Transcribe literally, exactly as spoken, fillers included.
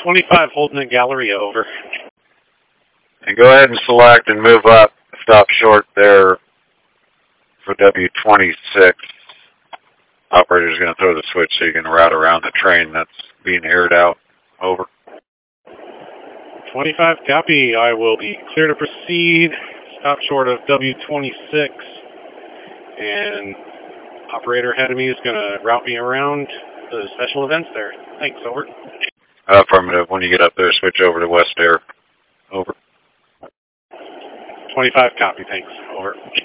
twenty-five holding the Galleria, over. And go ahead and select and move up. Stop short there for W twenty-six. Operator's going to throw the switch so you can route around the train that's being aired out. Over. twenty-five, copy. I will be clear to proceed. Stop short of W twenty-six. And operator ahead of me is going to route me around the special events there. Thanks, over. Affirmative. When you get up there, switch over to West Air. Over. twenty-five, copy. Thanks, over.